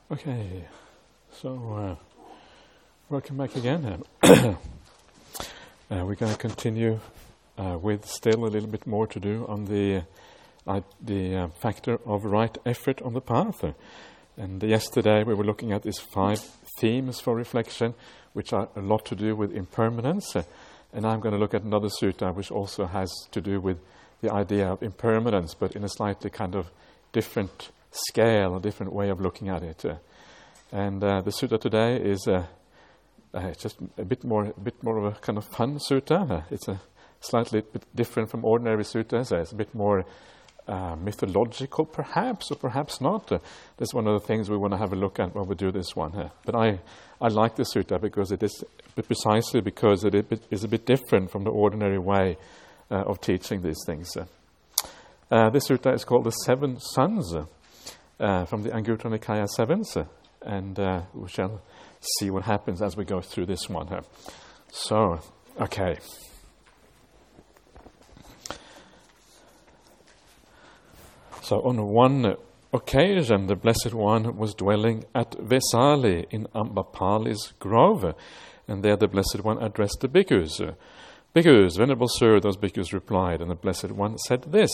Okay, so welcome back again. We're going to continue with still a little bit more to do on the factor of right effort on the path. And yesterday we were looking at these 5 themes for reflection, which are a lot to do with impermanence. And I'm going to look at another sutta which also has to do with the idea of impermanence, but in a slightly kind of different scale, a different way of looking at it. And the sutta today is just a bit more of a kind of fun sutta. It's a slightly bit different from ordinary suttas. It's a bit more mythological, perhaps, or perhaps not. That's one of the things we want to have a look at when we do this one. But I like the sutta because it is, but precisely because it is a bit different from the ordinary way of teaching these things. This sutta is called the 7 Sons, from the Anguttara Nikaya 7s, and we shall see what happens as we go through this one. So, okay. So on one occasion, the Blessed One was dwelling at Vesali in Ambapali's grove, and there the Blessed One addressed the bhikkhus. Bhikkhus, Venerable Sir, those bhikkhus replied, and the Blessed One said this.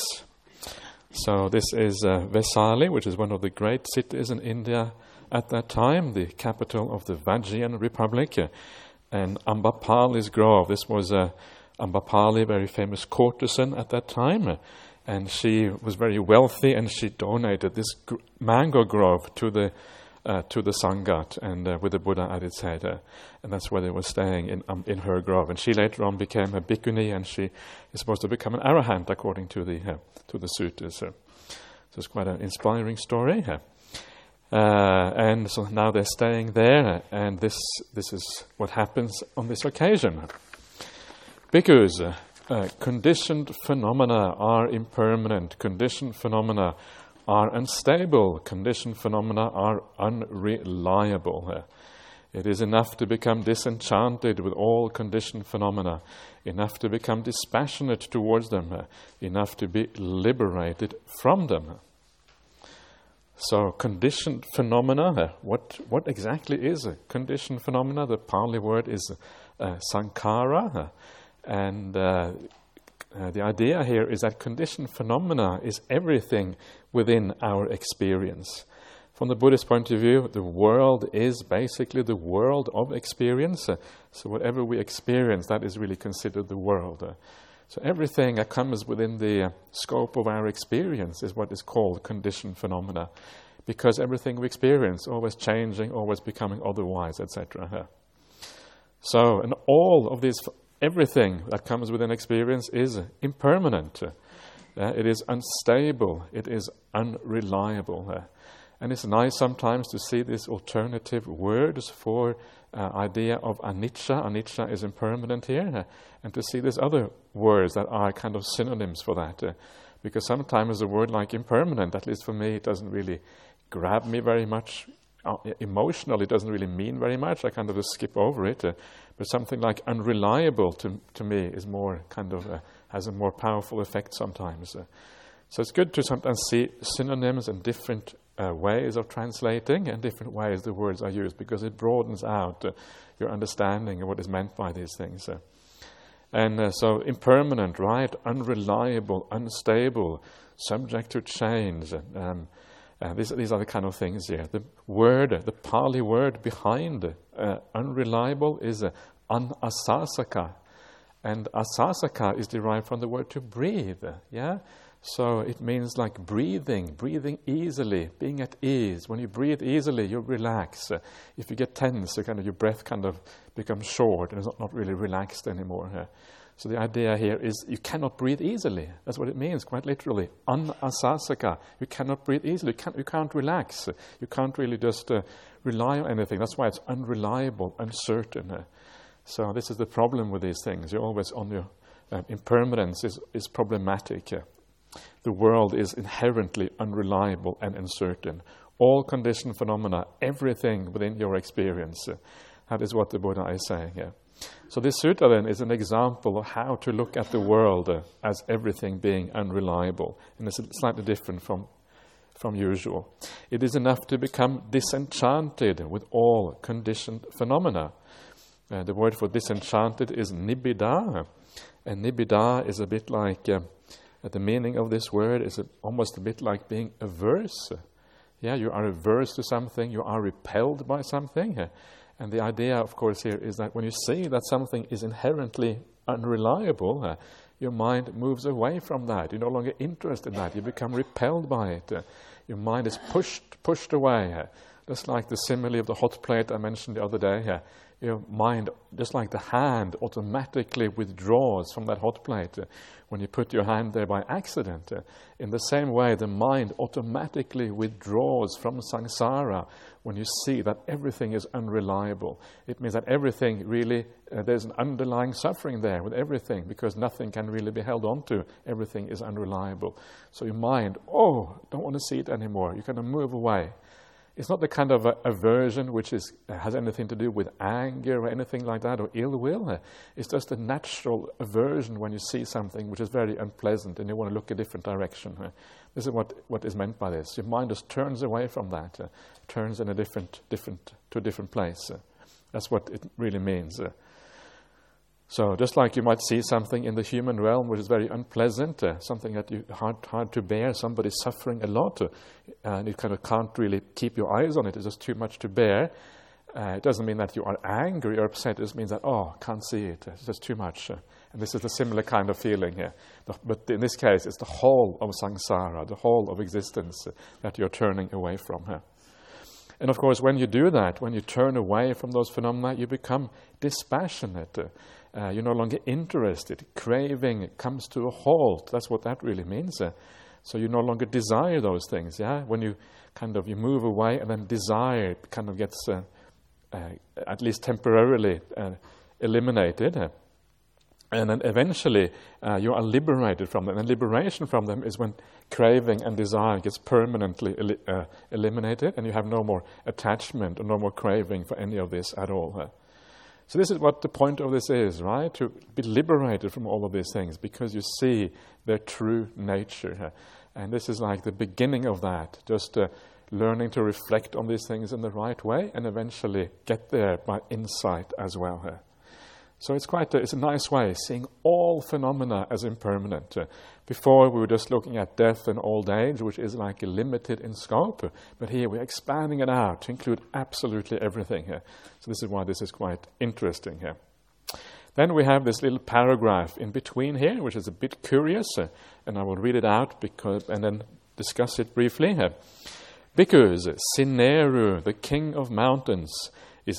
So this is Vesali, which is one of the great cities in India at that time, the capital of the Vajjian Republic, and Ambapali's grove. This was Ambapali, very famous courtesan at that time, and she was very wealthy, and she donated this mango grove to the Sangat, and with the Buddha at its head, and that's where they were staying in her grove. And she later on became a bhikkhuni, and she is supposed to become an arahant according to the suttas. So it's quite an inspiring story. And so now they're staying there, and this is what happens on this occasion. Bhikkhus, conditioned phenomena are impermanent. Conditioned phenomena are unstable. Conditioned phenomena are unreliable. It is enough to become disenchanted with all conditioned phenomena, enough to become dispassionate towards them, enough to be liberated from them. So conditioned phenomena, what exactly is a conditioned phenomena? The Pali word is sankhara, and the idea here is that conditioned phenomena is everything within our experience. From the Buddhist point of view, the world is basically the world of experience. So whatever we experience, that is really considered the world. So everything that comes within the scope of our experience is what is called conditioned phenomena, because everything we experience, always changing, always becoming otherwise, etc. So, and all of these, everything that comes within experience is impermanent. It is unstable. It is unreliable. And it's nice sometimes to see these alternative words for idea of anicca. Anicca is impermanent here. And to see these other words that are kind of synonyms for that. Because sometimes a word like impermanent, at least for me, it doesn't really grab me very much. Emotionally, it doesn't really mean very much. I kind of just skip over it. But something like unreliable to me is more kind of, has a more powerful effect sometimes. So it's good to sometimes see synonyms and different ways of translating and different ways the words are used, because it broadens out your understanding of what is meant by these things. And so impermanent, right? Unreliable, unstable, subject to change. These are the kind of things here. The word, the Pali word behind unreliable is anasasaka. And asasaka is derived from the word to breathe. Yeah? So it means like breathing easily, being at ease. When you breathe easily, you relax. If you get tense, your breath kind of becomes short and it's not really relaxed anymore. So the idea here is you cannot breathe easily. That's what it means, quite literally. Anasasaka. You cannot breathe easily. You can't relax. You can't really just rely on anything. That's why it's unreliable, uncertain. So this is the problem with these things. You're always on your impermanence is problematic. The world is inherently unreliable and uncertain. All conditioned phenomena, everything within your experience. That is what the Buddha is saying here. So this sutta then is an example of how to look at the world as everything being unreliable. And it's slightly different from from usual. It is enough to become disenchanted with all conditioned phenomena. The word for disenchanted is nibbida, and nibbida is a bit like, the meaning of this word is almost a bit like being averse. Yeah, you are averse to something, you are repelled by something. And the idea, of course, here is that when you see that something is inherently unreliable, your mind moves away from that. You're no longer interested in that. You become repelled by it. Your mind is pushed away. Just like the simile of the hot plate I mentioned the other day. Your mind, just like the hand, automatically withdraws from that hot plate when you put your hand there by accident. In the same way, the mind automatically withdraws from samsara when you see that everything is unreliable. It means that everything really, there's an underlying suffering there with everything, because nothing can really be held on to. Everything is unreliable. So your mind, don't want to see it anymore. You kind of move away. It's not the kind of aversion which has anything to do with anger or anything like that, or ill will. It's just a natural aversion when you see something which is very unpleasant and you want to look a different direction. This is what is meant by this. Your mind just turns away from that, turns in a different to a different place. That's what it really means. So just like you might see something in the human realm which is very unpleasant, something that you hard to bear, somebody suffering a lot, and you kind of can't really keep your eyes on it, it's just too much to bear. It doesn't mean that you are angry or upset, it just means that, can't see it, it's just too much. And this is a similar kind of feeling here. But in this case, it's the whole of samsara, the whole of existence that you're turning away from here. And of course, when you do that, when you turn away from those phenomena, you become dispassionate. You're no longer interested. Craving comes to a halt. That's what that really means. So you no longer desire those things. Yeah, when you you move away, and then desire kind of gets at least temporarily eliminated, and then eventually you are liberated from them. And liberation from them is when craving and desire gets permanently eliminated, and you have no more attachment or no more craving for any of this at all. So this is what the point of this is, right? To be liberated from all of these things, because you see their true nature. And this is like the beginning of that, just learning to reflect on these things in the right way, and eventually get there by insight as well. So it's a nice way, seeing all phenomena as impermanent. Before we were just looking at death and old age, which is like limited in scope, but here we're expanding it out to include absolutely everything here. So this is why this is quite interesting here. Then we have this little paragraph in between here, which is a bit curious, and I will read it out and then discuss it briefly here. Because Sineru, the king of mountains, is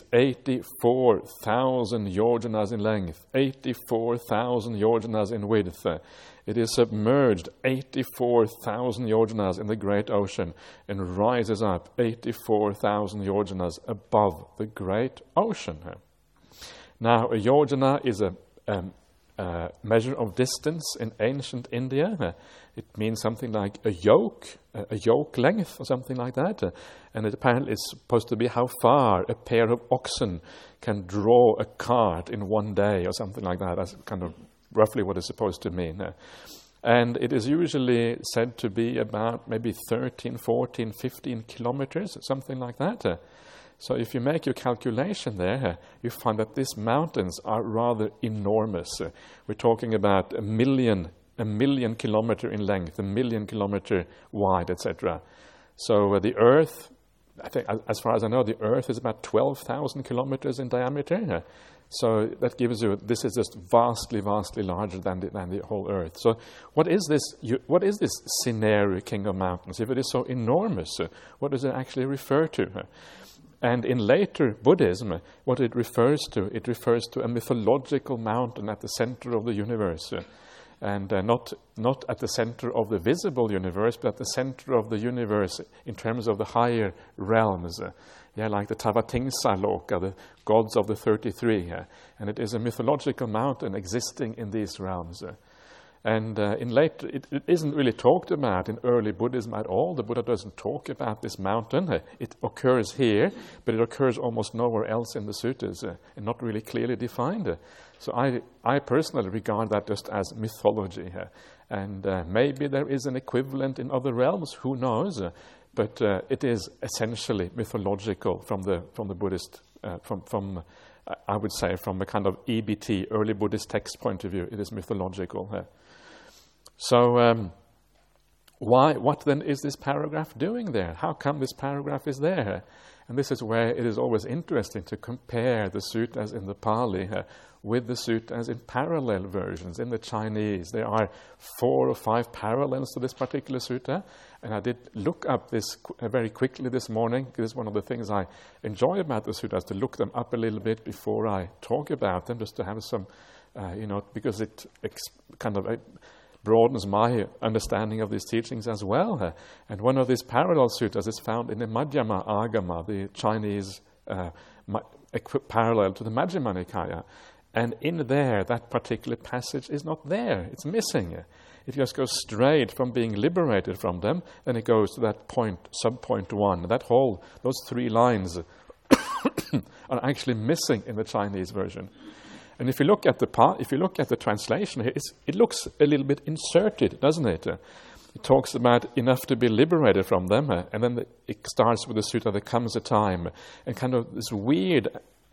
84,000 yojanas in length, 84,000 yojanas in width. It is submerged 84,000 yojanas in the great ocean and rises up 84,000 yojanas above the great ocean. Now, a yojana is a measure of distance in ancient India. It means something like a yoke length or something like that. And it apparently is supposed to be how far a pair of oxen can draw a cart in one day or something like that. That's kind of roughly what it's supposed to mean. And it is usually said to be about maybe 13, 14, 15 kilometers, something like that. So if you make your calculation there, you find that these mountains are rather enormous. We're talking about a million kilometer in length, a million kilometer wide, etc. So the Earth, I think, as far as I know, the Earth is about 12,000 kilometers in diameter. So that gives you, this is just vastly, vastly larger than the whole Earth. So what is this Sineru, king of mountains? If it is so enormous, what does it actually refer to? And in later Buddhism, what it refers to a mythological mountain at the center of the universe. And not at the center of the visible universe, but at the center of the universe in terms of the higher realms. Like the Tavatimsa Loka, the gods of the 33. And it is a mythological mountain existing in these realms. And it isn't really talked about in early Buddhism at all. The Buddha doesn't talk about this mountain. It occurs here, but it occurs almost nowhere else in the suttas, and not really clearly defined. So I personally regard that just as mythology. And maybe there is an equivalent in other realms, who knows? But it is essentially mythological from the Buddhist, I would say, from a kind of EBT, early Buddhist text point of view. It is mythological. So what then is this paragraph doing there? How come this paragraph is there? And this is where it is always interesting to compare the suttas in the Pali with the suttas in parallel versions in the Chinese. There are 4 or 5 parallels to this particular sutta, and I did look up this very quickly this morning. This is one of the things I enjoy about the suttas, to look them up a little bit before I talk about them, just to have some, because it kind of broadens my understanding of these teachings as well. And one of these parallel suttas is found in the Madhyama Agama, the Chinese parallel to the Majjhima Nikaya. And in there, that particular passage is not there. It's missing. It just goes straight from being liberated from them, and it goes to that point, sub-point 1. Those 3 lines are actually missing in the Chinese version. And if you look at the translation here, it looks a little bit inserted, doesn't it? It talks about enough to be liberated from them, and then it starts with the sutta, there comes a time, and kind of this weird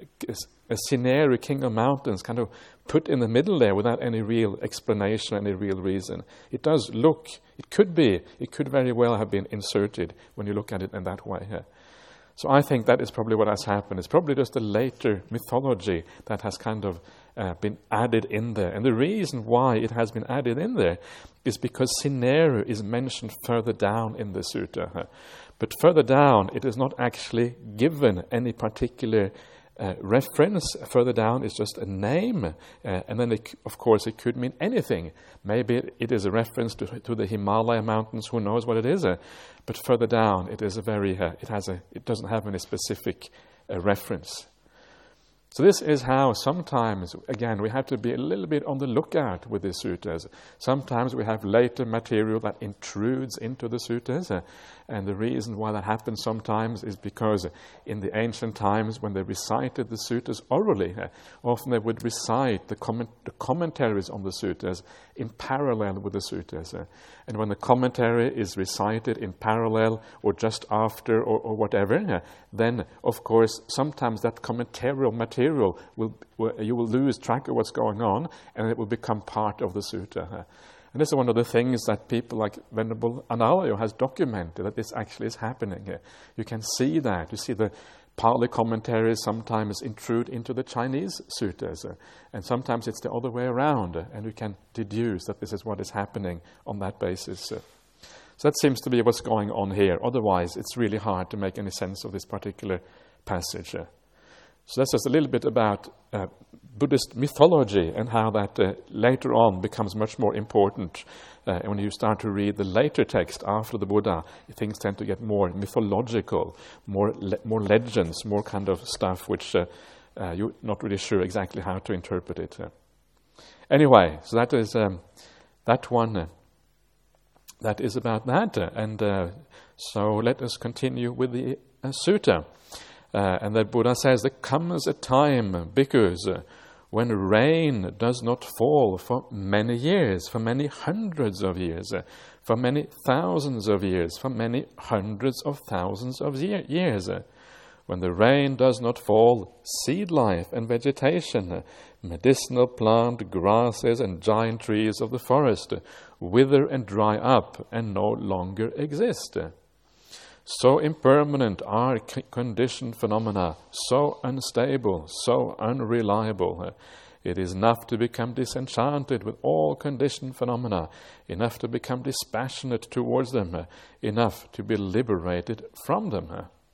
scenario, king of mountains, kind of put in the middle there without any real explanation, any real reason. It could very well have been inserted when you look at it in that way. So I think that is probably what has happened. It's probably just a later mythology that has kind of been added in there. And the reason why it has been added in there is because Sineru is mentioned further down in the sutta. But further down, it is not actually given any particular reference. Further down is just a name. And then, of course, it could mean anything. Maybe it is a reference to the Himalaya mountains. Who knows what it is? But further down, it is it doesn't have any specific reference. So this is how sometimes, again, we have to be a little bit on the lookout with the suttas. Sometimes we have later material that intrudes into the suttas, and the reason why that happens sometimes is because in the ancient times when they recited the suttas orally, often they would recite the commentaries on the suttas in parallel with the suttas. And when the commentary is recited in parallel or just after or whatever, then, of course, sometimes that commentarial material you will lose track of what's going on, and it will become part of the sutta. And this is one of the things that people like Venerable Analayo has documented, that this actually is happening here. You can see that. You see the Pali commentaries sometimes intrude into the Chinese suttas, and sometimes it's the other way around, and we can deduce that this is what is happening on that basis. So that seems to be what's going on here. Otherwise, it's really hard to make any sense of this particular passage. So that's just a little bit about Buddhist mythology and how that later on becomes much more important. When you start to read the later text after the Buddha, things tend to get more mythological, more legends, more kind of stuff which you're not really sure exactly how to interpret it. Anyway, so that is that one. That is about that. And so let us continue with the sutta. And the Buddha says, there comes a time, bhikkhus, when rain does not fall for many years, for many hundreds of years, for many thousands of years, for many hundreds of thousands of years. When the rain does not fall, seed life and vegetation, medicinal plant, grasses and giant trees of the forest wither and dry up and no longer exist. So impermanent are conditioned phenomena, so unstable, so unreliable. It is enough to become disenchanted with all conditioned phenomena, enough to become dispassionate towards them, enough to be liberated from them.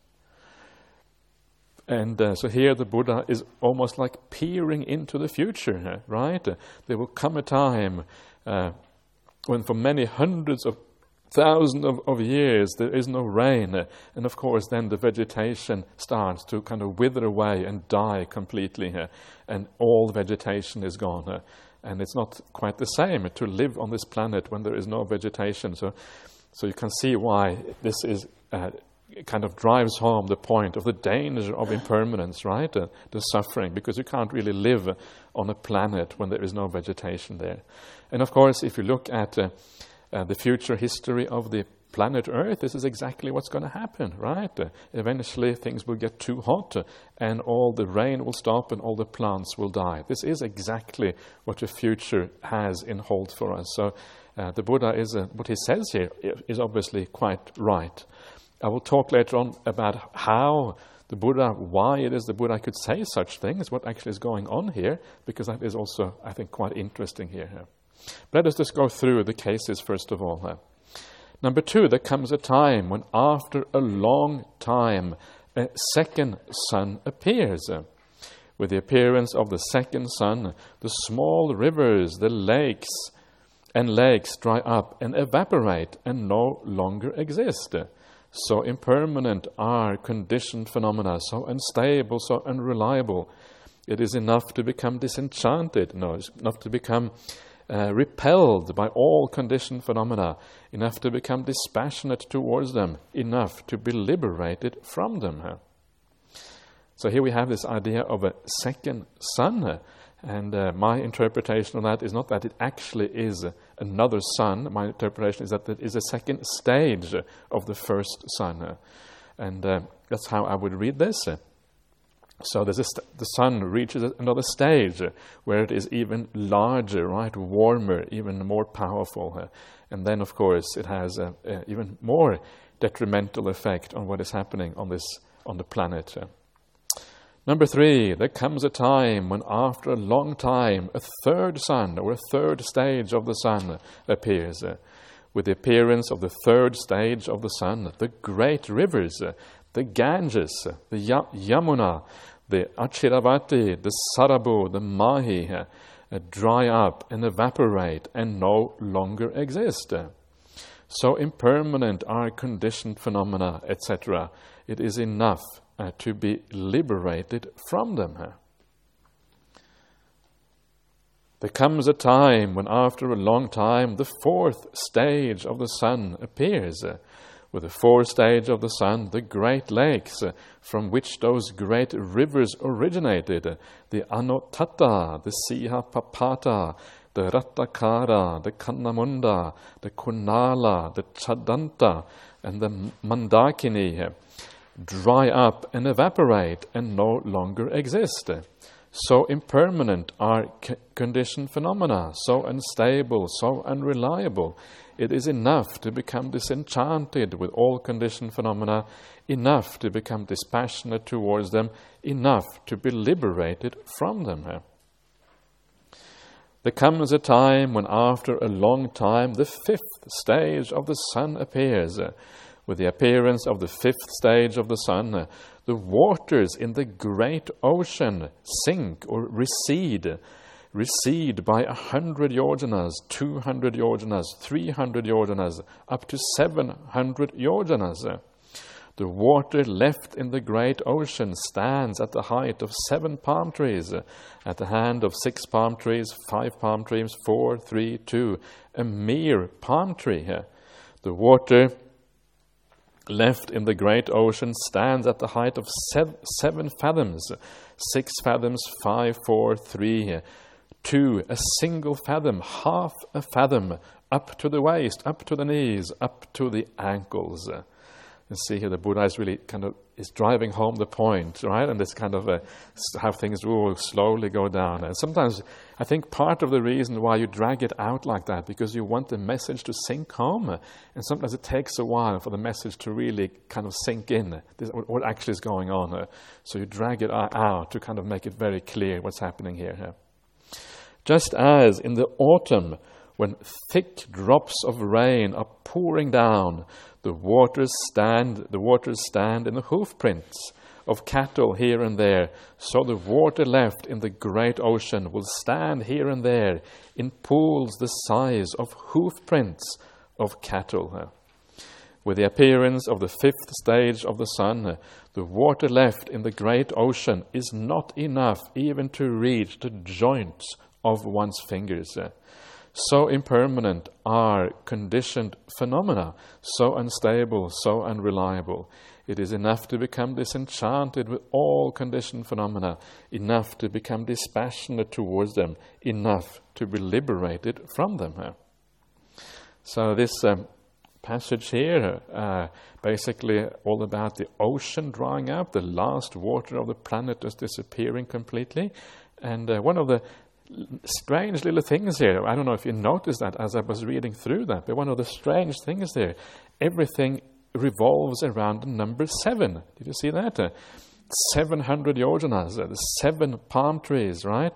And so here the Buddha is almost like peering into the future, right? There will come a time when for many hundreds of thousands of years there is no rain, and of course then the vegetation starts to kind of wither away and die completely, and all vegetation is gone, And it's not quite the same to live on this planet when there is no vegetation. So you can see why this is kind of drives home the point of the danger of impermanence, right? The suffering, because you can't really live on a planet when there is no vegetation there. And of course, if you look at the future history of the planet Earth, this is exactly what's going to happen, right? Eventually things will get too hot and all the rain will stop and all the plants will die. This is exactly what the future has in hold for us. So the Buddha what he says here is obviously quite right. I will talk later on about why it is the Buddha could say such things, what actually is going on here, because that is also, I think, quite interesting here. Let us just go through the cases first of all. Number 2, there comes a time when after a long time a second sun appears. With the appearance of the second sun, the small rivers, the lakes dry up and evaporate and no longer exist. So impermanent are conditioned phenomena, so unstable, so unreliable. It is enough to become disenchanted, it's enough to become repelled by all conditioned phenomena, enough to become dispassionate towards them, enough to be liberated from them. So here we have this idea of a second sun, and my interpretation of that is not that it actually is another sun. My interpretation is that it is a second stage of the first sun, and that's how I would read this. So the sun reaches another stage where it is even larger, right, warmer, even more powerful. And then, of course, it has an even more detrimental effect on what is happening on the planet. Number 3, there comes a time when after a long time a third sun or a third stage of the sun appears. With the appearance of the third stage of the sun, the great rivers, the Ganges, the Yamuna, the Achiravati, the Sarabu, the Mahi, dry up and evaporate and no longer exist. So impermanent are conditioned phenomena, etc. It is enough to be liberated from them. There comes a time when after a long time the fourth stage of the sun appears. With the fourth stage of the sun, the great lakes from which those great rivers originated, the Anotatta, the Sihapapata, the Rattakara, the Kannamunda, the Kunala, the Chadanta, and the Mandakini, dry up and evaporate and no longer exist. So impermanent are conditioned phenomena, so unstable, so unreliable. It is enough to become disenchanted with all conditioned phenomena, enough to become dispassionate towards them, enough to be liberated from them. There comes a time when after a long time the fifth stage of the sun appears. With the appearance of the fifth stage of the sun, the waters in the great ocean sink or recede by 100 yojanas, 200 yojanas, 300 yojanas, up to 700 yojanas. The water left in the great ocean stands at the height of 7 palm trees, at the hand of 6 palm trees, 5 palm trees, 4, 3, 2, a mere palm tree. The water left in the great ocean stands at the height of 7 fathoms, 6 fathoms, 5, 4, 3, 2, a single fathom, half a fathom, up to the waist, up to the knees, up to the ankles. You see here the Buddha is really is driving home the point, right? And this kind of how things will slowly go down. And sometimes I think part of the reason why you drag it out like that, because you want the message to sink home. And sometimes it takes a while for the message to really kind of sink in, what actually is going on. So you drag it out to kind of make it very clear what's happening here. Just as in the autumn, when thick drops of rain are pouring down, the waters stand in the hoof prints of cattle here and there, so the water left in the great ocean will stand here and there in pools the size of hoof prints of cattle. With the appearance of the fifth stage of the sun, the water left in the great ocean is not enough even to reach the joints of one's fingers. So impermanent are conditioned phenomena, so unstable, so unreliable. It is enough to become disenchanted with all conditioned phenomena, enough to become dispassionate towards them, enough to be liberated from them. So this passage here, basically all about the ocean drying up, the last water of the planet is disappearing completely. And one of the strange little things here, I don't know if you noticed that as I was reading through that, but one of the strange things there, everything revolves around the number 7. Did you see that? 700 yojanas, the 7 palm trees, right?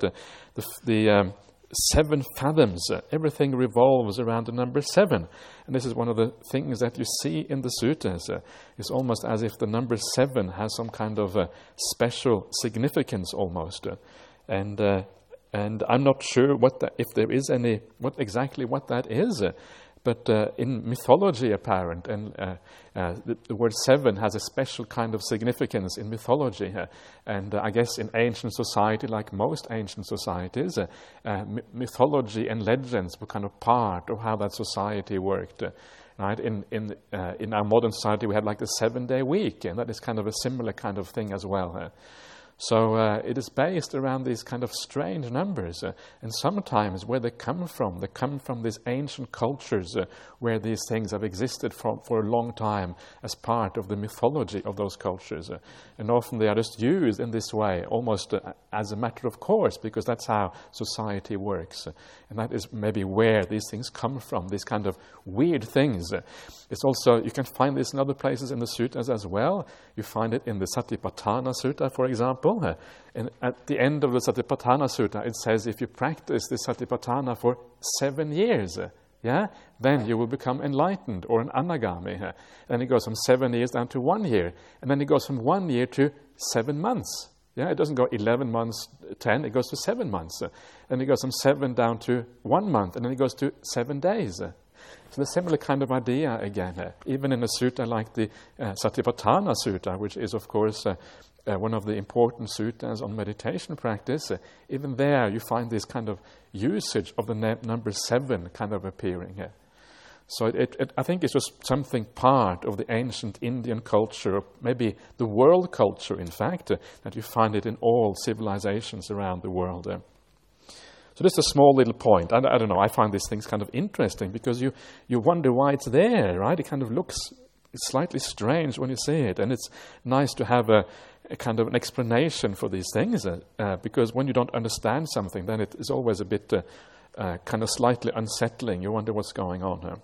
The 7 fathoms, everything revolves around the number 7. And this is one of the things that you see in the suttas. It's almost as if the number 7 has some kind of special significance almost. And I'm not sure if there is any, what that is. But in mythology, apparent, and the word 7 has a special kind of significance in mythology. And I guess in ancient society, like most ancient societies, mythology and legends were kind of part of how that society worked. Right? In our modern society, we have like the 7-day week, and that is kind of a similar kind of thing as well. So it is based around these kind of strange numbers, and sometimes where they come from these ancient cultures where these things have existed for a long time as part of the mythology of those cultures. And often they are just used in this way, almost as a matter of course, because that's how society works. And that is maybe where these things come from, these kind of weird things. It's also, you can find this in other places in the suttas as well. You find it in the Satipatthana Sutta, for example. And at the end of the Satipatthana Sutta, it says if you practice this Satipatthana for 7 years, then you will become enlightened, or an anagami. Then it goes from 7 years down to 1 year, and then it goes from 1 year to 7 months. It doesn't go 11 months, 10, it goes to 7 months. Then it goes from 7 down to 1 month, and then it goes to 7 days. So the similar kind of idea again, even in a sutta like the Satipatthana Sutta, which is of course one of the important suttas on meditation practice, even there you find this kind of usage of the number 7 kind of appearing. So I think it's just something part of the ancient Indian culture, or maybe the world culture, in fact, that you find it in all civilizations around the world. So just a small little point. I don't know, I find these things kind of interesting because you wonder why it's there, right? It kind of looks slightly strange when you see it, and it's nice to have a kind of an explanation for these things, because when you don't understand something, then it is always a bit kind of slightly unsettling. You wonder what's going on.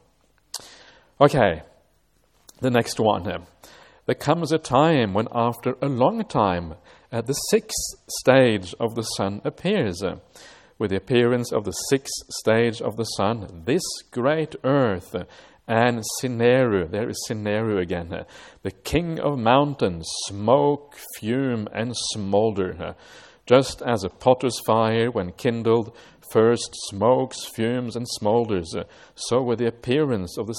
Okay, the next one. There comes a time when after a long time, the 6th stage of the sun appears. With the appearance of the 6th stage of the sun, this great earth and Sineru, there is Sineru again, the king of mountains, smoke, fume, and smolder. Just as a potter's fire, when kindled, first smokes, fumes, and smolders, so with the appearance of the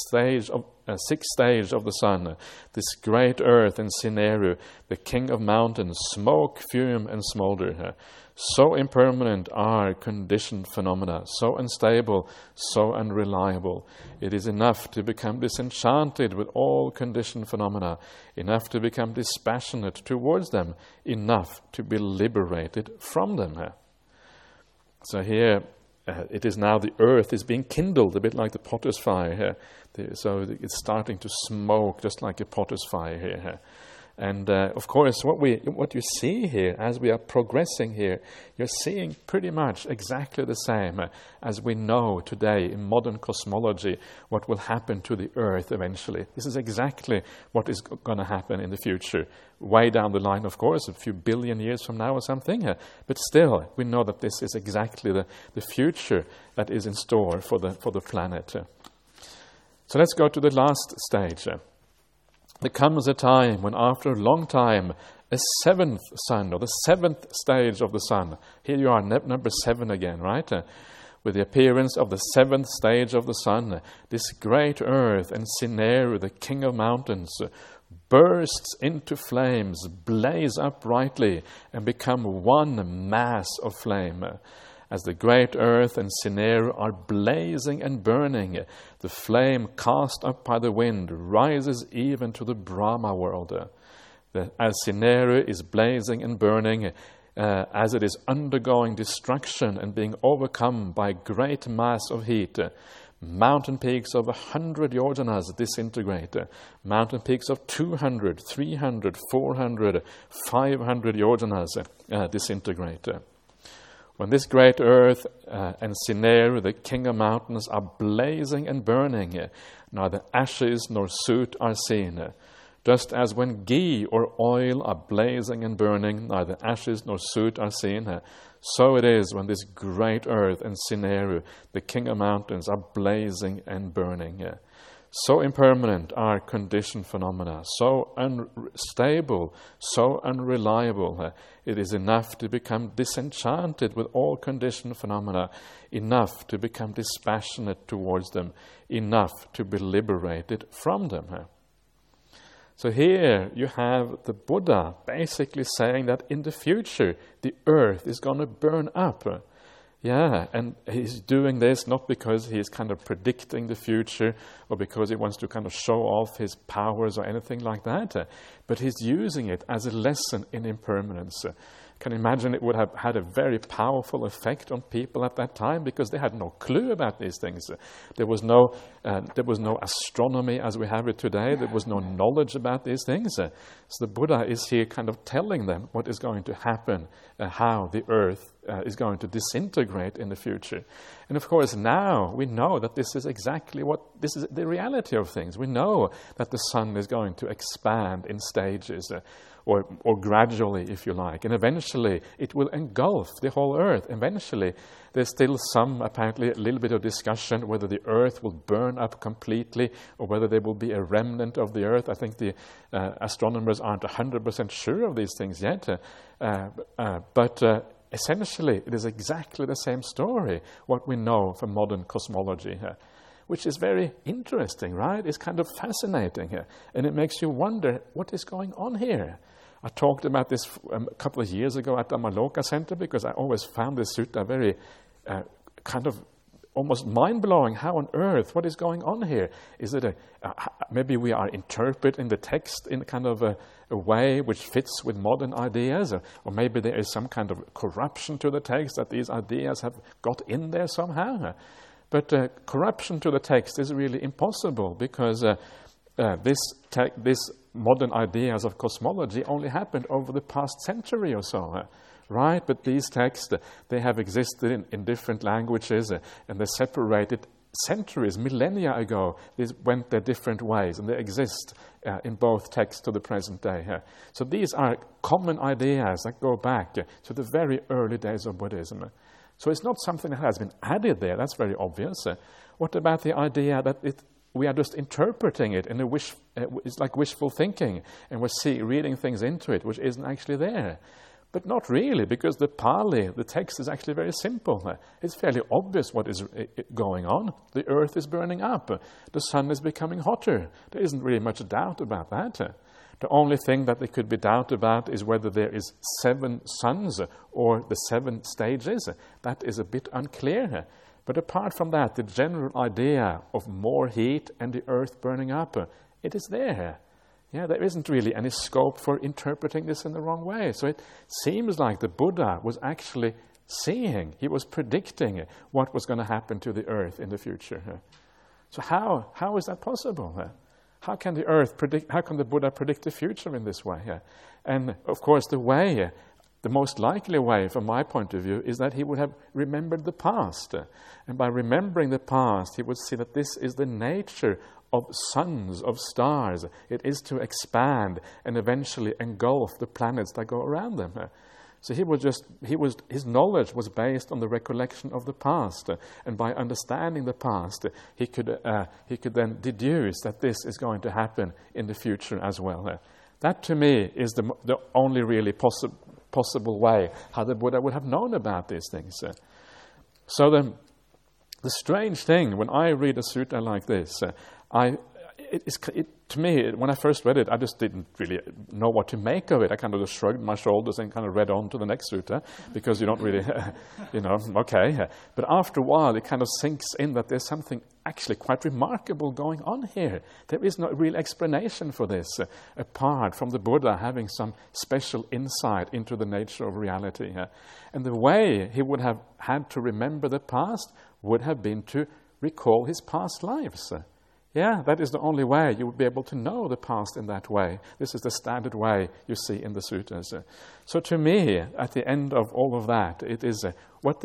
6th stage of the sun, this great earth and Sineru, the king of mountains, smoke, fume, and smolder. So impermanent are conditioned phenomena, so unstable, so unreliable. It is enough to become disenchanted with all conditioned phenomena, enough to become dispassionate towards them, enough to be liberated from them. So here, it is now the earth is being kindled, a bit like the potter's fire here. So it's starting to smoke, just like a potter's fire here. And of course, what you see here, as we are progressing here, you're seeing pretty much exactly the same as we know today in modern cosmology what will happen to the Earth eventually. This is exactly what is going to happen in the future. Way down the line, of course, a few billion years from now or something. But still, we know that this is exactly the future that is in store for the planet. So let's go to the last stage. There comes a time when after a long time, a 7th sun, or the 7th stage of the sun, here you are, number 7 again, right? With the appearance of the 7th stage of the sun, this great earth and Sineru, the king of mountains, bursts into flames, blaze up brightly, and become one mass of flame. as the great earth and Cineru are blazing and burning. The flame cast up by the wind rises even to the Brahma world. As Cineru is blazing and burning, as it is undergoing destruction and being overcome by great mass of heat, mountain peaks of 100 yojanas disintegrate. Mountain peaks of 200, 300, 400, 500 yojanas disintegrate. When this great earth and Cineru, the king of mountains, are blazing and burning, neither ashes nor soot are seen. Just as when ghee or oil are blazing and burning, neither ashes nor soot are seen, so it is when this great earth and Cineru, the king of mountains, are blazing and burning. So impermanent are conditioned phenomena, so unstable, so unreliable. It is enough to become disenchanted with all conditioned phenomena, enough to become dispassionate towards them, enough to be liberated from them. So here you have the Buddha basically saying that in the future the earth is going to burn up. Yeah, and he's doing this not because he's kind of predicting the future or because he wants to kind of show off his powers or anything like that, but he's using it as a lesson in impermanence. Can imagine it would have had a very powerful effect on people at that time because they had no clue about these things. There was no astronomy as we have it today. There was no knowledge about these things. So the Buddha is here kind of telling them what is going to happen, how the earth is going to disintegrate in the future. And of course now we know that this is exactly this is the reality of things. We know that the sun is going to expand in stages, or gradually, if you like. And eventually it will engulf the whole earth. Eventually, there's still apparently a little bit of discussion whether the earth will burn up completely or whether there will be a remnant of the earth. I think the astronomers aren't 100% sure of these things yet. But essentially, it is exactly the same story, what we know from modern cosmology here. Which is very interesting, right? It's kind of fascinating here. And it makes you wonder, what is going on here? I talked about this a couple of years ago at the Maloka Center because I always found this sutta very kind of almost mind-blowing. How on earth, what is going on here? Is it maybe we are interpreting the text in kind of a way which fits with modern ideas, or maybe there is some kind of corruption to the text that these ideas have got in there somehow. But corruption to the text is really impossible because this modern ideas of cosmology only happened over the past century or so, right? But these texts, they have existed in different languages and they separated centuries, millennia ago. These went their different ways and they exist in both texts to the present day. So these are common ideas that go back to the very early days of Buddhism. So it's not something that has been added there. That's very obvious. What about the idea that we are just interpreting it in it's like wishful thinking, and we're reading things into it which isn't actually there? But not really, because the Pali, the text, is actually very simple. It's fairly obvious what is going on. The earth is burning up. The sun is becoming hotter. There isn't really much doubt about that. The only thing that there could be doubt about is whether there is 7 suns or the 7 stages. That is a bit unclear. But apart from that, the general idea of more heat and the earth burning up, it is there. Yeah, there isn't really any scope for interpreting this in the wrong way. So it seems like the Buddha was actually seeing, he was predicting what was going to happen to the earth in the future. So how is that possible? How can the Buddha predict the future in this way? And of course the most likely way from my point of view is that he would have remembered the past. And by remembering the past, he would see that this is the nature of suns, of stars. It is to expand and eventually engulf the planets that go around them. So his knowledge was based on the recollection of the past, and by understanding the past, he could then deduce that this is going to happen in the future as well. That to me is the only really possible way how the Buddha would have known about these things. So the strange thing when I read a sutta like this, to me, when I first read it, I just didn't really know what to make of it. I kind of just shrugged my shoulders and kind of read on to the next sutta, because you don't really, okay. But after a while, it kind of sinks in that there's something actually quite remarkable going on here. There is no real explanation for this, apart from the Buddha having some special insight into the nature of reality. And the way he would have had to remember the past would have been to recall his past lives. That is the only way you would be able to know the past in that way. This is the standard way you see in the suttas. So to me, at the end of all of that, it is what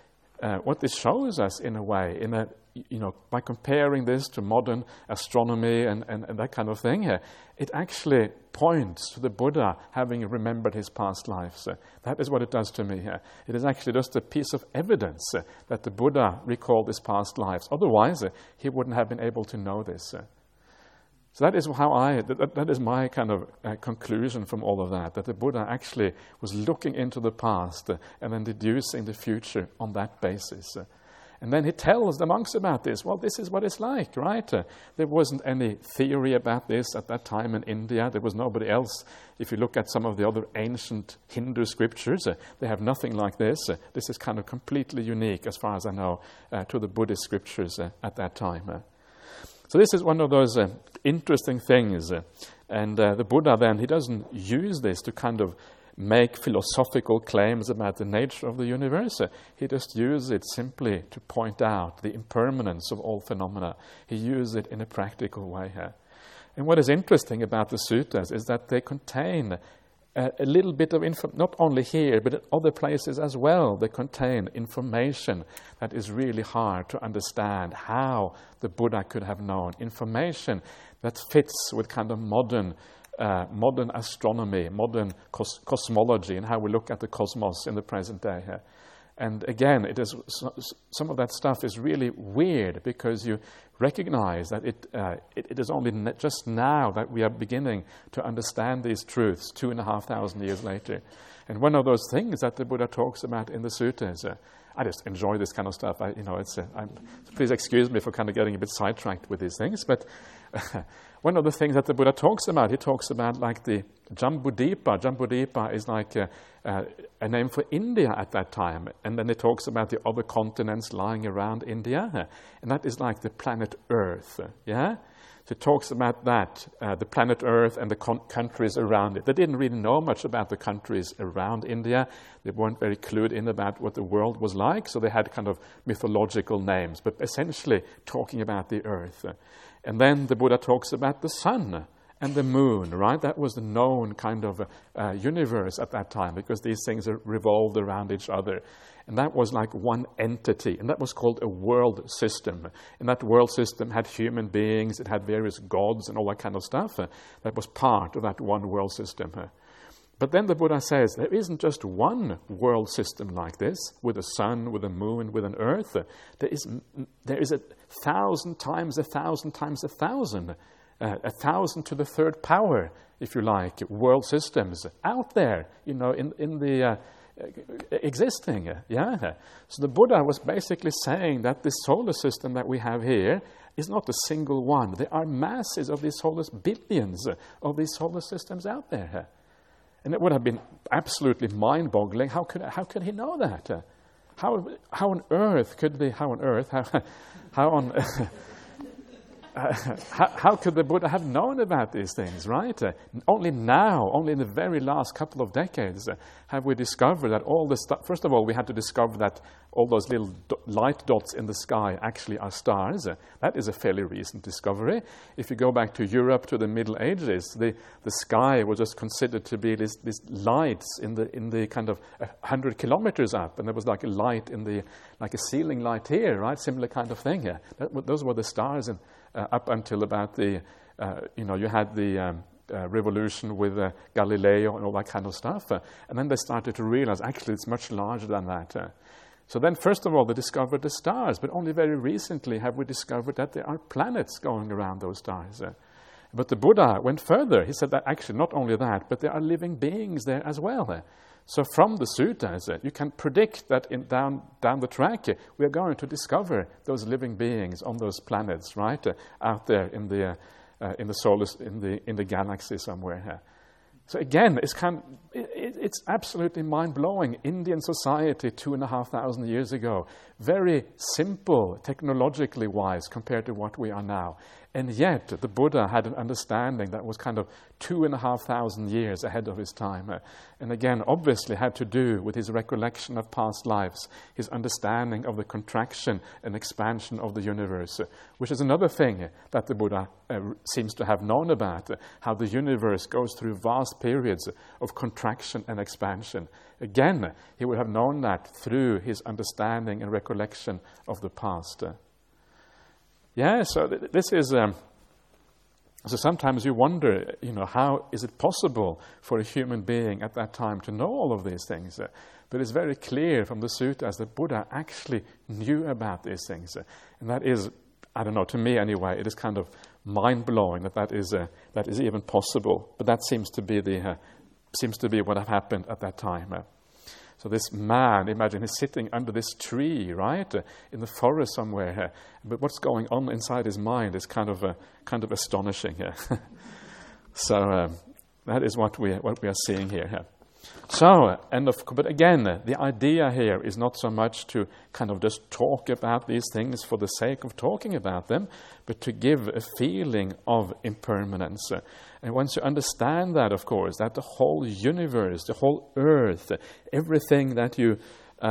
this shows us in a way, by comparing this to modern astronomy and that kind of thing, it actually points to the Buddha having remembered his past lives. That is what it does to me here. It is actually just a piece of evidence that the Buddha recalled his past lives. Otherwise, he wouldn't have been able to know this. So that is that is my kind of conclusion from all of that the Buddha actually was looking into the past and then deducing the future on that basis. And then he tells the monks about this. Well, this is what it's like, right? There wasn't any theory about this at that time in India. There was nobody else. If you look at some of the other ancient Hindu scriptures, they have nothing like this. This is kind of completely unique, as far as I know, to the Buddhist scriptures at that time. So this is one of those interesting things. And the Buddha then, he doesn't use this to kind of make philosophical claims about the nature of the universe. He just uses it simply to point out the impermanence of all phenomena. He uses it in a practical way here. And what is interesting about the suttas is that they contain a little bit of not only here, but in other places as well. They contain information that is really hard to understand how the Buddha could have known. Information that fits with kind of modern astronomy, modern cosmology, and how we look at the cosmos in the present day here. And again, some of that stuff is really weird, because you recognize that it is only just now that we are beginning to understand these truths 2,500 years later. And one of those things that the Buddha talks about in the suttas, I just enjoy this kind of stuff. Please excuse me for kind of getting a bit sidetracked with these things, but one of the things that the Buddha talks about, he talks about like the Jambudvipa. Jambudvipa is like a name for India at that time. And then he talks about the other continents lying around India. And that is like the planet Earth. So he talks about that, the planet Earth and the countries around it. They didn't really know much about the countries around India. They weren't very clued in about what the world was like. So they had kind of mythological names, but essentially talking about the Earth. And then the Buddha talks about the sun and the moon, right? That was the known kind of universe at that time, because these things revolved around each other. And that was like one entity, and that was called a world system. And that world system had human beings, it had various gods and all that kind of stuff. That was part of that one world system. But then the Buddha says there isn't just one world system like this, with a sun, with a moon, with an earth. There is 1,000 times 1,000 times 1,000, 1,000 to the third power, if you like, world systems out there, in the existing. So the Buddha was basically saying that the solar system that we have here is not a single one. There are masses of these billions of these solar systems out there. And it would have been absolutely mind-boggling. How could he know that? How on earth could how could the Buddha have known about these things, right? Only now, only in the very last couple of decades, have we discovered that all this stuff. First of all, we had to discover that all those little light dots in the sky actually are stars. That is a fairly recent discovery. If you go back to Europe to the Middle Ages, the sky was just considered to be these lights in the kind of 100 kilometers up, and there was like a light like a ceiling light here, right? Similar kind of thing here. Those were the stars up until about you had the revolution with Galileo and all that kind of stuff. And then they started to realize, actually, it's much larger than that. So then, first of all, they discovered the stars, but only very recently have we discovered that there are planets going around those stars. But the Buddha went further. He said that actually not only that, but there are living beings there as well. So from the suttas, you can predict that down the track, we are going to discover those living beings on those planets, right, out there in the in the galaxy somewhere here. So again, it's absolutely mind-blowing. Indian society 2,500 years ago, very simple technologically wise compared to what we are now. And yet, the Buddha had an understanding that was kind of 2,500 years ahead of his time. And again, obviously had to do with his recollection of past lives, his understanding of the contraction and expansion of the universe, which is another thing that the Buddha seems to have known about, how the universe goes through vast periods of contraction and expansion. Again, he would have known that through his understanding and recollection of the past. So this is. So sometimes you wonder, how is it possible for a human being at that time to know all of these things? But it's very clear from the suttas that Buddha actually knew about these things, and that is, I don't know, to me anyway, it is kind of mind-blowing that is even possible. But that seems to be what have happened at that time. So this man, imagine he's sitting under this tree, right, in the forest somewhere. But what's going on inside his mind is kind of astonishing. So that is what we are seeing here. So, but again, the idea here is not so much to kind of just talk about these things for the sake of talking about them, but to give a feeling of impermanence. And once you understand that, of course, that the whole universe, the whole earth, everything that you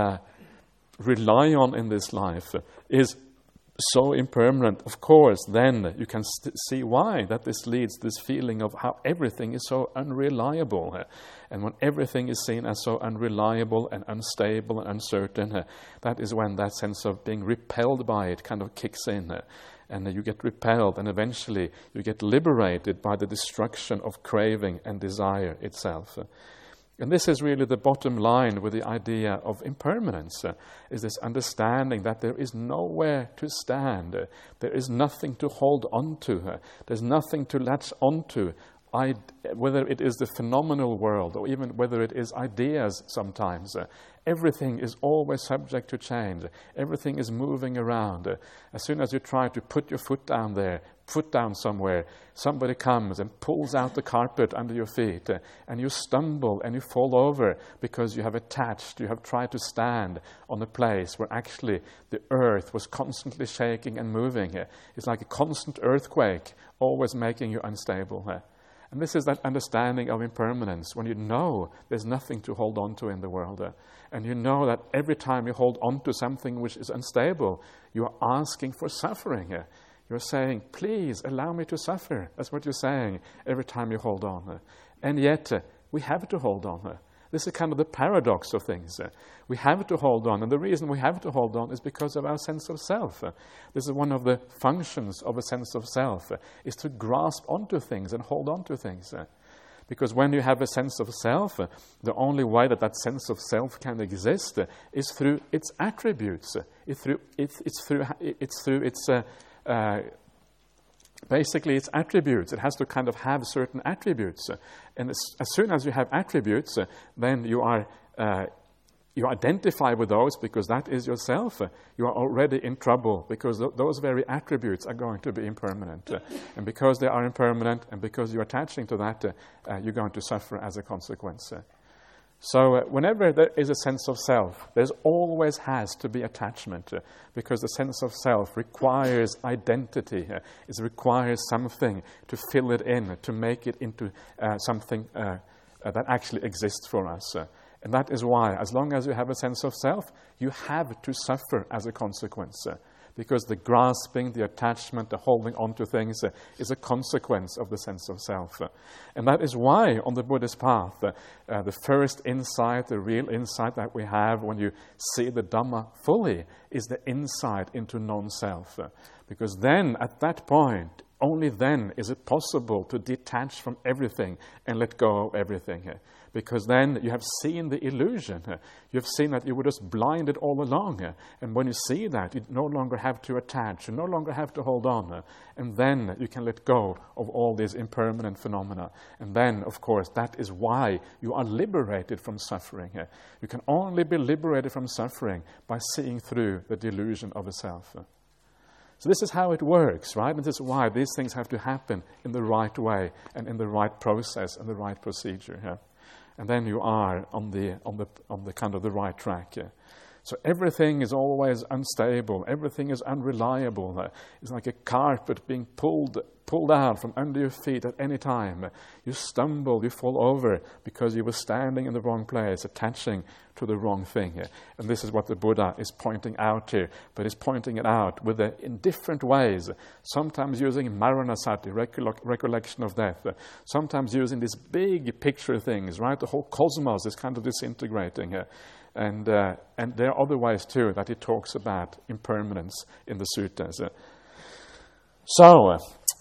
rely on in this life is so impermanent, of course, then you can see why that this leads to this feeling of how everything is so unreliable. And when everything is seen as so unreliable and unstable and uncertain, that is when that sense of being repelled by it kind of kicks in. And you get repelled, and eventually you get liberated by the destruction of craving and desire itself. And this is really the bottom line with the idea of impermanence, is this understanding that there is nowhere to stand, there is nothing to hold on to, there's nothing to latch onto, whether it is the phenomenal world or even whether it is ideas sometimes. Everything is always subject to change. Everything is moving around. As soon as you try to put your foot down somewhere, somebody comes and pulls out the carpet under your feet, and you stumble and you fall over because you have tried to stand on a place where actually the earth was constantly shaking and moving. It's like a constant earthquake, always making you unstable. And this is that understanding of impermanence, when you know there's nothing to hold on to in the world. And you know that every time you hold on to something which is unstable, you are asking for suffering. You're saying, please allow me to suffer. That's what you're saying every time you hold on. And yet, we have to hold on. This is kind of the paradox of things. We have to hold on, and the reason we have to hold on is because of our sense of self. This is one of the functions of a sense of self, is to grasp onto things and hold on to things. Because when you have a sense of self, the only way that sense of self can exist is through its attributes. Basically, it's attributes. It has to kind of have certain attributes. And as soon as you have attributes, then you identify with those because that is yourself. You are already in trouble because those very attributes are going to be impermanent. And because they are impermanent and because you're attaching to that, you're going to suffer as a consequence. So whenever there is a sense of self, there always has to be attachment, because the sense of self requires identity. It requires something to fill it in, to make it into something that actually exists for us. And that is why, as long as you have a sense of self, you have to suffer as a consequence. Because the grasping, the attachment, the holding on to things is a consequence of the sense of self. And that is why on the Buddhist path, the first insight, the real insight that we have when you see the Dhamma fully is the insight into non-self. Because then, at that point, only then is it possible to detach from everything and let go of everything. Because then you have seen the illusion. You have seen that you were just blinded all along. And when you see that, you no longer have to attach. You no longer have to hold on. And then you can let go of all these impermanent phenomena. And then, of course, that is why you are liberated from suffering. You can only be liberated from suffering by seeing through the delusion of a self. So this is how it works, right? And this is why these things have to happen in the right way and in the right process and the right procedure. Yeah? And then you are on the kind of the right track. Yeah? So everything is always unstable. Everything is unreliable. It's like a carpet being pulled out from under your feet at any time. You stumble, you fall over because you were standing in the wrong place, attaching to the wrong thing. And this is what the Buddha is pointing out here, but he's pointing it out in different ways, sometimes using maranasati, recollection of death, sometimes using these big picture things, right? The whole cosmos is kind of disintegrating. And there are other ways too that he talks about impermanence in the suttas. So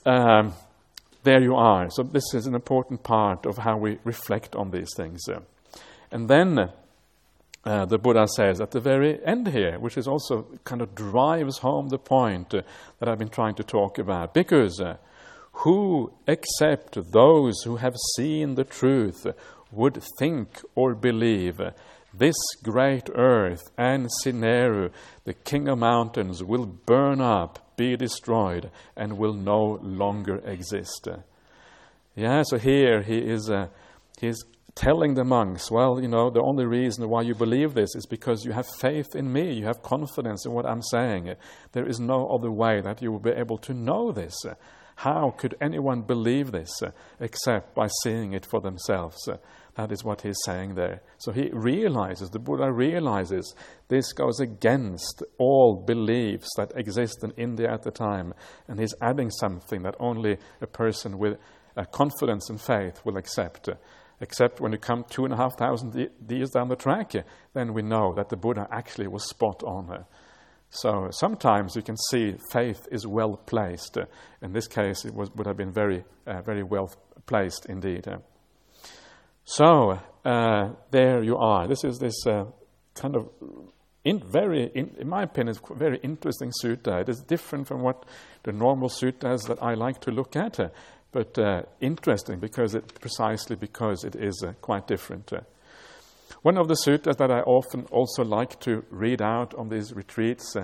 there you are. So this is an important part of how we reflect on these things. And then the Buddha says at the very end here, which is also kind of drives home the point that I've been trying to talk about. Because who except those who have seen the truth would think or believe this great earth and Sineru, the king of mountains, will burn up, be destroyed, and will no longer exist. Yeah, so here he's telling the monks, well, the only reason why you believe this is because you have faith in me, you have confidence in what I'm saying. There is no other way that you will be able to know this. How could anyone believe this except by seeing it for themselves? That is what he's saying there. So the Buddha realizes this goes against all beliefs that exist in India at the time, and he's adding something that only a person with confidence and faith will accept. Except when you come 2,500 years down the track, then we know that the Buddha actually was spot on. So sometimes you can see faith is well placed. In this case, it would have been very, very well placed indeed. So there you are. This is this kind of, in my opinion, very interesting sutta. It is different from what the normal suttas that I like to look at, but interesting precisely because it is quite different. One of the suttas that I often also like to read out on these retreats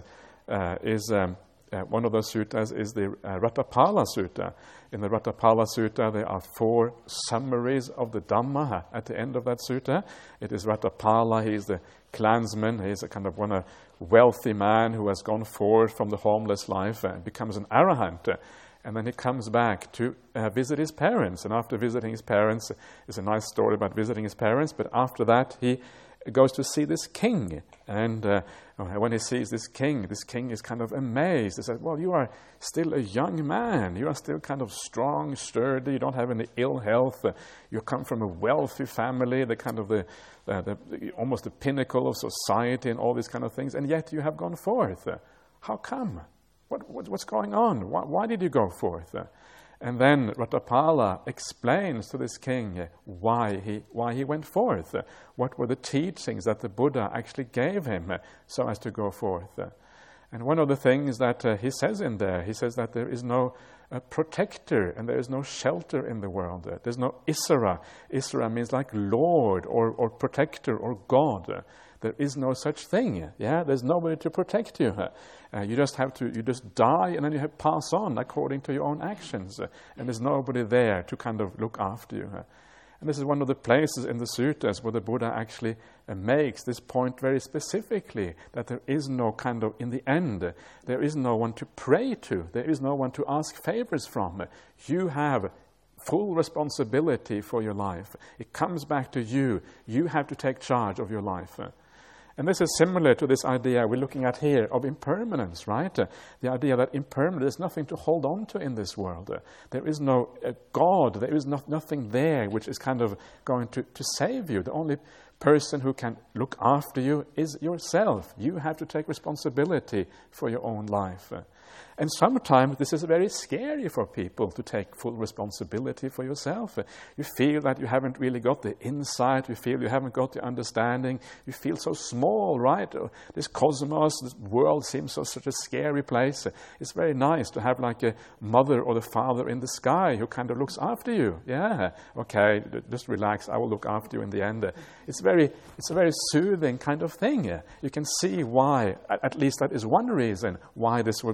is one of those suttas is the Ratapala Sutta. In the Ratapala Sutta, there are 4 summaries of the Dhamma at the end of that sutta. It is Ratapala, he is the clansman, he is a kind of one wealthy man who has gone forth from the homeless life and becomes an arahant. And then he comes back to visit his parents. And after visiting his parents, it's a nice story about visiting his parents, but after that he goes to see this king. And when he sees this king is kind of amazed. He says, well, you are still a young man. You are still kind of strong, sturdy. You don't have any ill health. You come from a wealthy family, the kind of almost the pinnacle of society and all these kind of things. And yet you have gone forth. How come? What's going on? Why did you go forth? And then Ratapala explains to this king why he went forth. What were the teachings that the Buddha actually gave him so as to go forth? And one of the things that he says in there, he says that there is no protector and there is no shelter in the world. There's no Isara. Isara means like Lord or protector or God. There is no such thing. Yeah, there's nobody to protect you. You just die and then you pass on according to your own actions. And there's nobody there to kind of look after you. And this is one of the places in the suttas where the Buddha actually makes this point very specifically, that there is no kind of, in the end, there is no one to pray to. There is no one to ask favors from. You have full responsibility for your life. It comes back to you. You have to take charge of your life. And this is similar to this idea we're looking at here of impermanence, right? The idea that impermanence, there's nothing to hold on to in this world. There is no God, there is nothing there which is kind of going to save you. The only person who can look after you is yourself. You have to take responsibility for your own life. And sometimes this is very scary for people to take full responsibility for yourself. You feel that you haven't really got the insight. You feel you haven't got the understanding. You feel so small, right? This cosmos, this world seems such a scary place. It's very nice to have like a mother or the father in the sky who kind of looks after you. Yeah, okay, just relax. I will look after you in the end. It's a very soothing kind of thing. You can see why, at least that is one reason why this would be very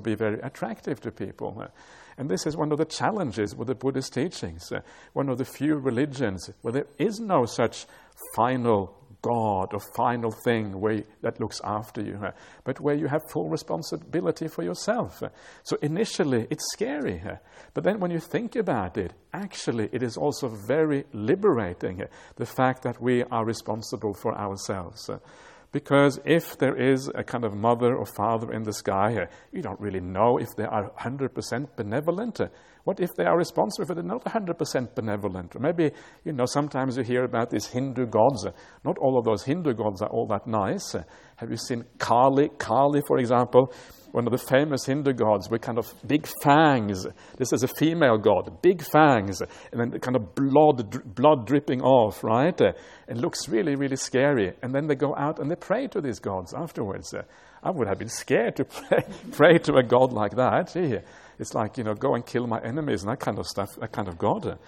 attractive to people. And this is one of the challenges with the Buddhist teachings, one of the few religions where there is no such final God or final thing that looks after you, but where you have full responsibility for yourself. So initially it's scary, but then when you think about it, actually it is also very liberating, the fact that we are responsible for ourselves. Because if there is a kind of mother or father in the sky, you don't really know if they are 100% benevolent. What if they are responsible for they're not 100% benevolent? Or maybe, sometimes you hear about these Hindu gods. Not all of those Hindu gods are all that nice. Have you seen Kali? Kali, for example, one of the famous Hindu gods with kind of big fangs. This is a female god, big fangs, and then kind of blood dripping off, right? It looks really, really scary. And then they go out and they pray to these gods afterwards. I would have been scared to pray to a god like that. Gee, it's like, go and kill my enemies and that kind of stuff, that kind of god.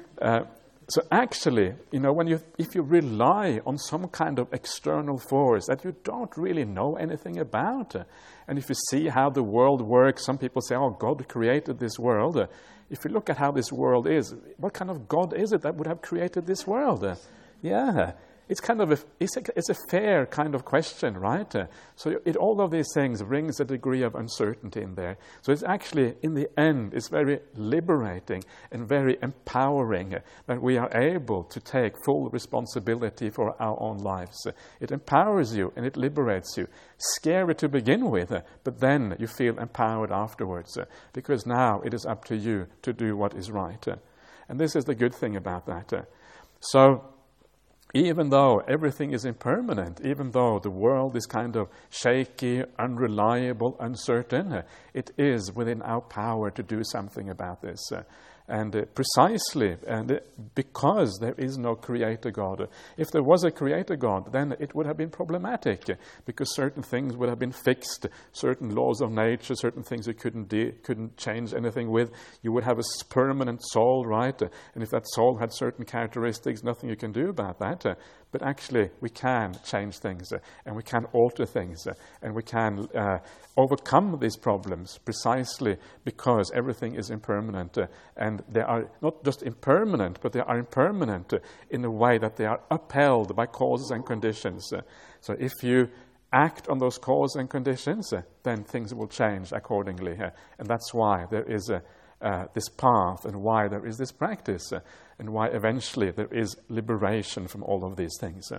So actually, if you rely on some kind of external force that you don't really know anything about, and if you see how the world works, some people say, oh, God created this world. If you look at how this world is, what kind of God is it that would have created this world? Yeah. It's kind of it's a fair kind of question, right? So all of these things brings a degree of uncertainty in there. So it's actually, in the end, it's very liberating and very empowering that we are able to take full responsibility for our own lives. It empowers you and it liberates you. Scary to begin with, but then you feel empowered afterwards, because now it is up to you to do what is right. And this is the good thing about that. So even though everything is impermanent, even though the world is kind of shaky, unreliable, uncertain, it is within our power to do something about this. Precisely because there is no Creator God. If there was a Creator God, then it would have been problematic, because certain things would have been fixed, certain laws of nature, certain things you couldn't change anything with. You would have a permanent soul, right? And if that soul had certain characteristics, nothing you can do about that. But actually, we can change things, and we can alter things, and we can overcome these problems precisely because everything is impermanent. And they are not just impermanent, but they are impermanent in a way that they are upheld by causes and conditions. So if you act on those causes and conditions, then things will change accordingly. And that's why there is this path, and why there is this practice, and why eventually there is liberation from all of these things.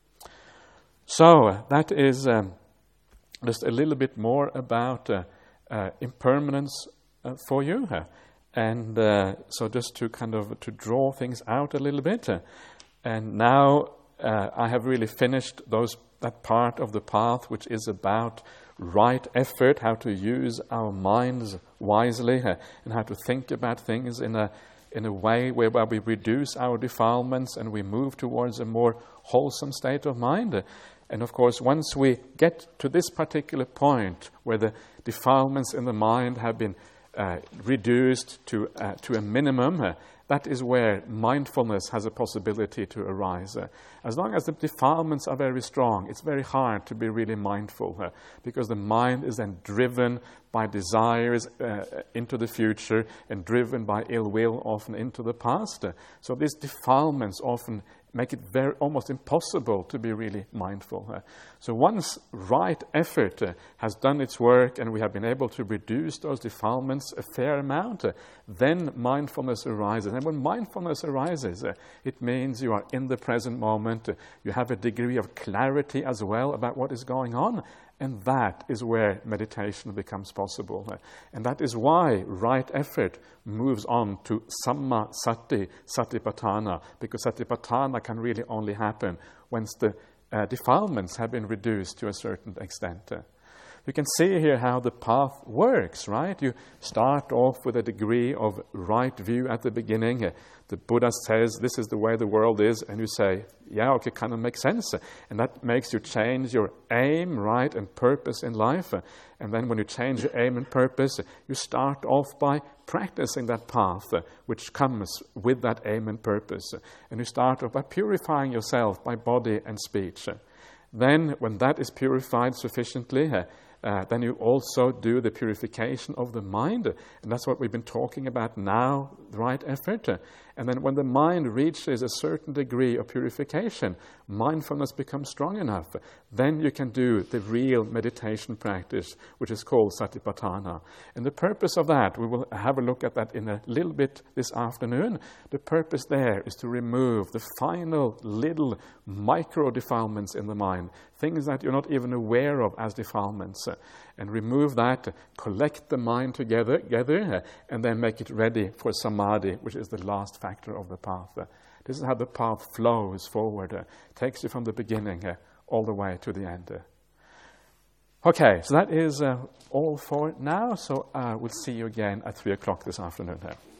So that is just a little bit more about impermanence for you. And so just to to draw things out a little bit. And now I have really finished that part of the path which is about right effort, how to use our minds wisely, and how to think about things in a way whereby we reduce our defilements and we move towards a more wholesome state of mind. And of course, once we get to this particular point where the defilements in the mind have been reduced to a minimum, that is where mindfulness has a possibility to arise. As long as the defilements are very strong, it's very hard to be really mindful, because the mind is then driven by desires into the future and driven by ill will often into the past. So these defilements often make it almost impossible to be really mindful. So once right effort has done its work and we have been able to reduce those defilements a fair amount, then mindfulness arises. And when mindfulness arises, it means you are in the present moment. You have a degree of clarity as well about what is going on. And that is where meditation becomes possible. And that is why right effort moves on to samma sati, satipatthana, because satipatthana can really only happen once the defilements have been reduced to a certain extent. You can see here how the path works, right? You start off with a degree of right view at the beginning. The Buddha says, this is the way the world is, and you say, yeah, okay, kind of makes sense. And that makes you change your aim, right, and purpose in life. And then when you change your aim and purpose, you start off by practicing that path which comes with that aim and purpose. And you start off by purifying yourself by body and speech. Then, when that is purified sufficiently, then you also do the purification of the mind. And that's what we've been talking about now, the right effort. And then when the mind reaches a certain degree of purification, mindfulness becomes strong enough. Then you can do the real meditation practice, which is called Satipatthana. And the purpose of that, we will have a look at that in a little bit this afternoon. The purpose there is to remove the final little micro defilements in the mind, things that you're not even aware of as defilements, and remove that, collect the mind together, and then make it ready for samadhi, which is the last factor of the path. This is how the path flows forward, takes you from the beginning all the way to the end. Okay, so that is all for now. So we'll see you again at 3 o'clock this afternoon.